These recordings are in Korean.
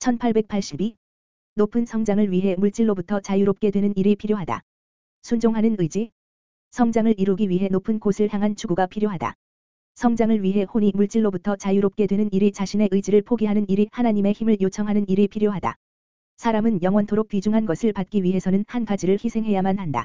1882. 높은 성장을 위해 물질로부터 자유롭게 되는 일이 필요하다. 순종하는 의지. 성장을 이루기 위해 높은 곳을 향한 추구가 필요하다. 성장을 위해 혼이 물질로부터 자유롭게 되는 일이 자신의 의지를 포기하는 일이 하나님의 힘을 요청하는 일이 필요하다. 사람은 영원토록 귀중한 것을 받기 위해서는 한 가지를 희생해야만 한다.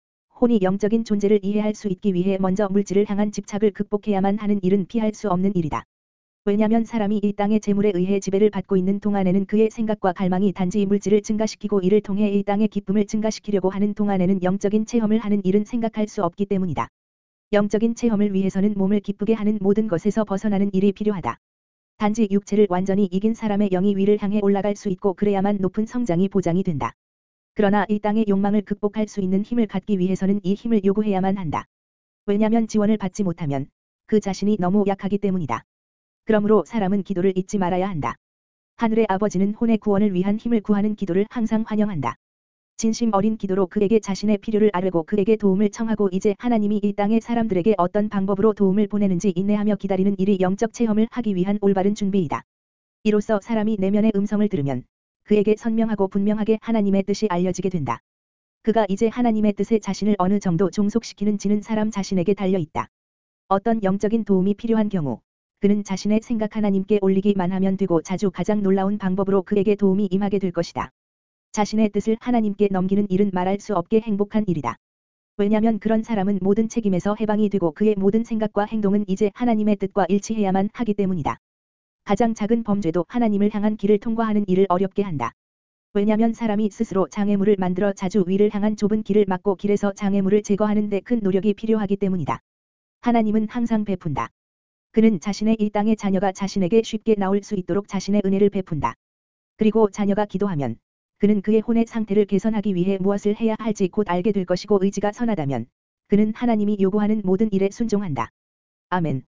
혼이 영적인 존재를 이해할 수 있기 위해 먼저 물질을 향한 집착을 극복해야만 하는 일은 피할 수 없는 일이다. 왜냐하면 사람이 이 땅의 재물에 의해 지배를 받고 있는 동안에는 그의 생각과 갈망이 단지 물질을 증가시키고 이를 통해 이 땅의 기쁨을 증가시키려고 하는 동안에는 영적인 체험을 하는 일은 생각할 수 없기 때문이다. 영적인 체험을 위해서는 몸을 기쁘게 하는 모든 것에서 벗어나는 일이 필요하다. 단지 육체를 완전히 이긴 사람의 영이 위를 향해 올라갈 수 있고 그래야만 높은 성장이 보장이 된다. 그러나 이 땅의 욕망을 극복할 수 있는 힘을 갖기 위해서는 이 힘을 요구해야만 한다. 왜냐하면 지원을 받지 못하면 그 자신이 너무 약하기 때문이다. 그러므로 사람은 기도를 잊지 말아야 한다. 하늘의 아버지는 혼의 구원을 위한 힘을 구하는 기도를 항상 환영한다. 진심 어린 기도로 그에게 자신의 필요를 아뢰고 그에게 도움을 청하고 이제 하나님이 이 땅의 사람들에게 어떤 방법으로 도움을 보내는지 인내하며 기다리는 일이 영적 체험을 하기 위한 올바른 준비이다. 이로써 사람이 내면의 음성을 들으면 그에게 선명하고 분명하게 하나님의 뜻이 알려지게 된다. 그가 이제 하나님의 뜻에 자신을 어느 정도 종속시키는지는 사람 자신에게 달려있다. 어떤 영적인 도움이 필요한 경우 그는 자신의 생각 하나님께 올리기만 하면 되고 자주 가장 놀라운 방법으로 그에게 도움이 임하게 될 것이다. 자신의 뜻을 하나님께 넘기는 일은 말할 수 없게 행복한 일이다. 왜냐하면 그런 사람은 모든 책임에서 해방이 되고 그의 모든 생각과 행동은 이제 하나님의 뜻과 일치해야만 하기 때문이다. 가장 작은 범죄도 하나님을 향한 길을 통과하는 일을 어렵게 한다. 왜냐하면 사람이 스스로 장애물을 만들어 자주 위를 향한 좁은 길을 막고 길에서 장애물을 제거하는 데 큰 노력이 필요하기 때문이다. 하나님은 항상 베푼다. 그는 자신의 이 땅의 자녀가 자신에게 쉽게 나올 수 있도록 자신의 은혜를 베푼다. 그리고 자녀가 기도하면 그는 그의 혼의 상태를 개선하기 위해 무엇을 해야 할지 곧 알게 될 것이고 의지가 선하다면 그는 하나님이 요구하는 모든 일에 순종한다. 아멘.